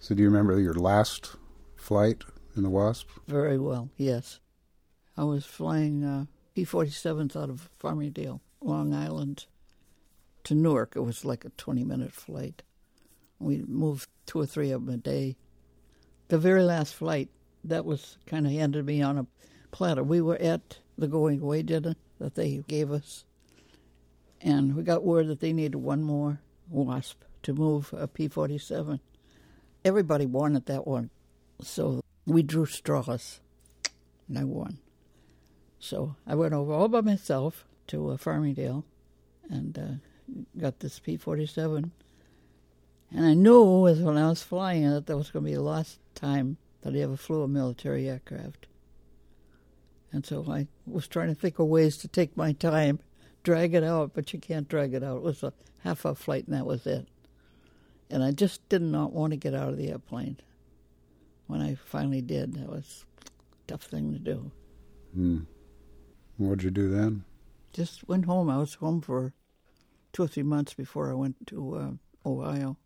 So do you remember your last flight in the Wasp? Very well, yes. I was flying P-47s out of Farmingdale, Long Island, to Newark. It was like a 20-minute flight. We moved 2 or 3 of them a day. The very last flight, that was kind of handed me on a platter. We were at the going away dinner that they gave us, and we got word that they needed one more Wasp to move a P-47. Everybody wanted that one, so we drew straws, and I won. So I went over all by myself to Farmingdale and got this P-47. And I knew when I was flying it that was going to be the last time that I ever flew a military aircraft. And so I was trying to think of ways to take my time, drag it out, but you can't drag it out. It was a half-hour flight, and that was it. And I just did not want to get out of the airplane. When I finally did, that was a tough thing to do. What'd you do then? Just went home. I was home for 2 or 3 months before I went to Ohio.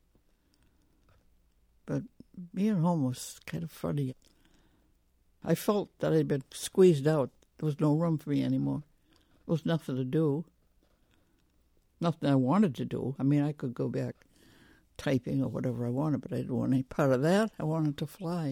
But being home was kind of funny. I felt that I'd been squeezed out. There was no room for me anymore. There was nothing to do. Nothing I wanted to do. I mean, I could go back typing or whatever I wanted, but I didn't want any part of that. I wanted to fly.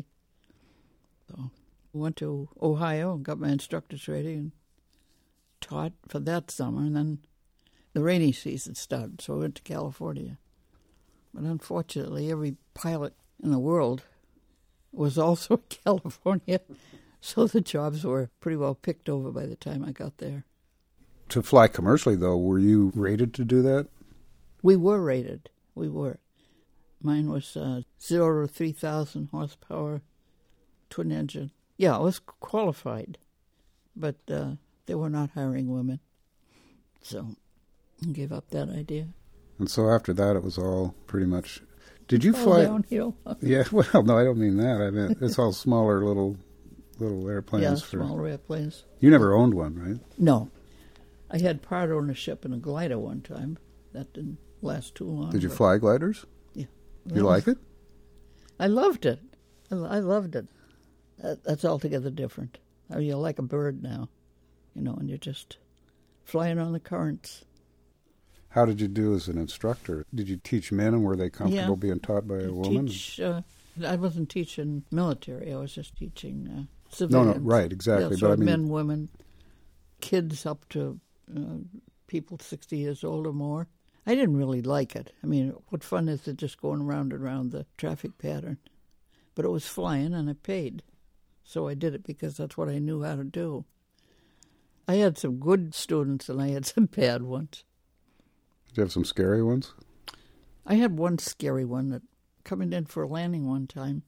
So I went to Ohio and got my instructor's ready and taught for that summer, and then the rainy season started, so I went to California. But unfortunately, every pilot in the world was also in California, so the jobs were pretty well picked over by the time I got there. To fly commercially, though, were you rated to do that? We were rated. We were. Mine was 0 to 3,000 horsepower, twin engine. Yeah, I was qualified, but they were not hiring women, so I gave up that idea. And so after that, it was all pretty much... Did you fly... downhill. Yeah, well, no, I don't mean that. I mean, it's all smaller little airplanes. Yeah, smaller airplanes. You never owned one, right? No. I had part ownership in a glider one time. That didn't last too long. Did you fly gliders? Yeah. You like it? I loved it. I loved it. That's altogether different. I mean, you're like a bird now, and you're just flying on the currents. How did you do as an instructor? Did you teach men, and were they comfortable being taught by a woman? I wasn't teaching military. I was just teaching civilians. No, right, exactly. Yeah, so but I mean, men, women, kids up to people 60 years old or more. I didn't really like it. I mean, what fun is it just going round and round the traffic pattern? But it was flying, and I paid. So I did it because that's what I knew how to do. I had some good students, and I had some bad ones. Did you have some scary ones? I had one scary one that coming in for a landing one time,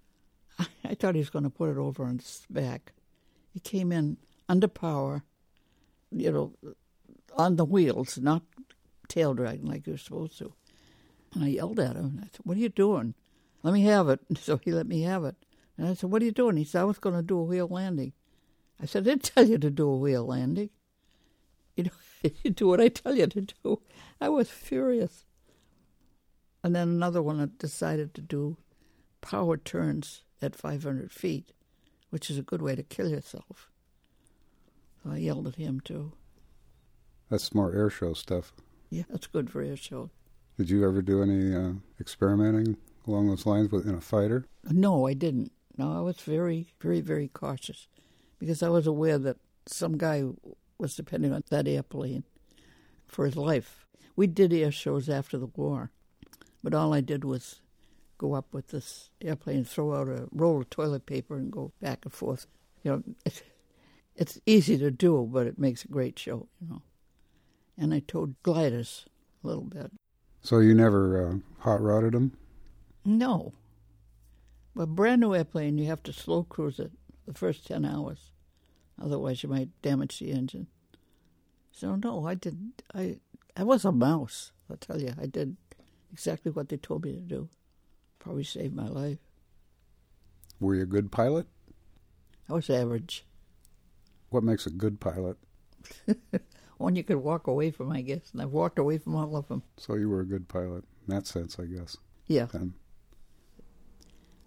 I thought he was going to put it over on his back. He came in under power, on the wheels, not tail dragging like you're supposed to. And I yelled at him, and I said, "What are you doing? Let me have it." So he let me have it. And I said, "What are you doing?" He said, "I was going to do a wheel landing." I said, "I didn't tell you to do a wheel landing. You do what I tell you to do." I was furious. And then another one that decided to do power turns at 500 feet, which is a good way to kill yourself. So I yelled at him, too. That's more air show stuff. Yeah, that's good for air show. Did you ever do any experimenting along those lines in a fighter? No, I didn't. No, I was very, very, very cautious because I was aware that some guy was depending on that airplane for his life. We did air shows after the war, but all I did was go up with this airplane, throw out a roll of toilet paper, and go back and forth. It's easy to do, but it makes a great show, And I towed gliders a little bit. So you never hot-rodded them? No. But a brand new airplane, you have to slow cruise it the first 10 hours. Otherwise, you might damage the engine. So, no, I didn't. I was a mouse, I'll tell you. I did exactly what they told me to do. Probably saved my life. Were you a good pilot? I was average. What makes a good pilot? One you could walk away from, I guess. And I've walked away from all of them. So you were a good pilot in that sense, I guess. Yeah. Then.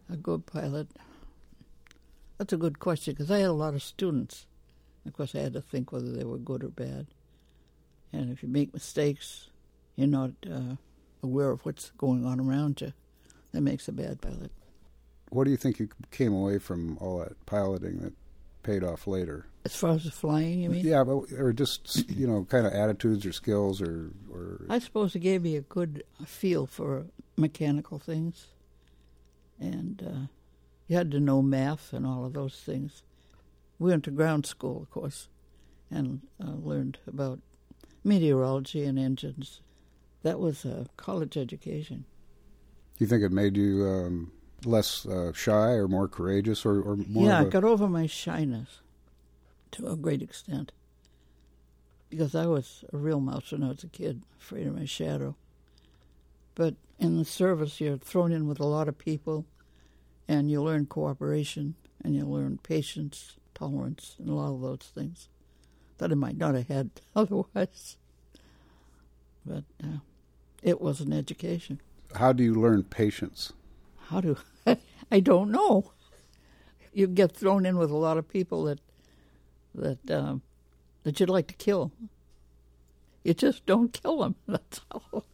A good pilot. That's a good question, because I had a lot of students. Of course, I had to think whether they were good or bad. And if you make mistakes, you're not aware of what's going on around you. That makes a bad pilot. What do you think you came away from all that piloting that paid off later? As far as the flying, you mean? Yeah, or just, kind of attitudes or skills or... I suppose it gave me a good feel for mechanical things. And you had to know math and all of those things. We went to ground school, of course, and learned about meteorology and engines. That was a college education. You think it made you less shy or more courageous or more? Yeah, I got over my shyness to a great extent, because I was a real mouse when I was a kid, afraid of my shadow. But in the service, you're thrown in with a lot of people, and you learn cooperation, and you learn patience, tolerance, and a lot of those things that I might not have had otherwise. But it was an education. How do you learn patience? I don't know. You get thrown in with a lot of people that you'd like to kill. You just don't kill them. That's all.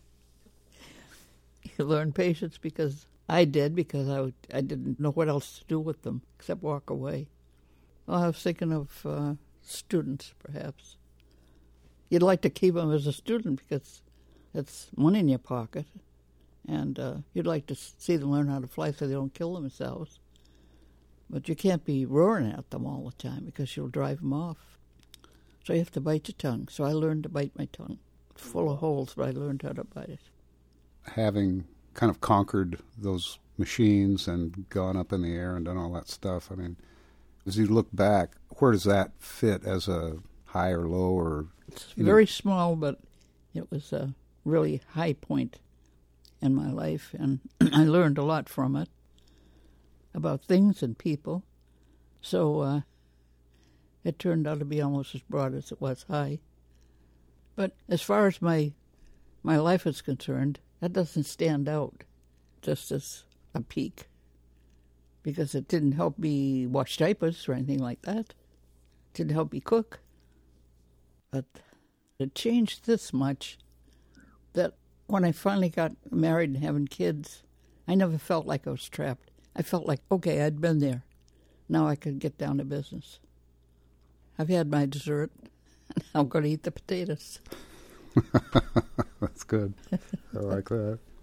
You learn patience because I didn't know what else to do with them except walk away. Well, I was thinking of students, perhaps. You'd like to keep them as a student because it's money in your pocket. And you'd like to see them learn how to fly so they don't kill themselves. But you can't be roaring at them all the time because you'll drive them off. So you have to bite your tongue. So I learned to bite my tongue. Full of holes, but I learned how to bite it. Having kind of conquered those machines and gone up in the air and done all that stuff, I mean, as you look back, where does that fit as a high or low? Or it's very small, but it was a really high point in my life, and I learned a lot from it about things and people. So it turned out to be almost as broad as it was high. But as far as my life is concerned, that doesn't stand out just as a peak, because it didn't help me wash diapers or anything like that. It didn't help me cook. But it changed this much, that when I finally got married and having kids, I never felt like I was trapped. I felt like, okay, I'd been there. Now I could get down to business. I've had my dessert, and I'm going to eat the potatoes. That's good. I like that.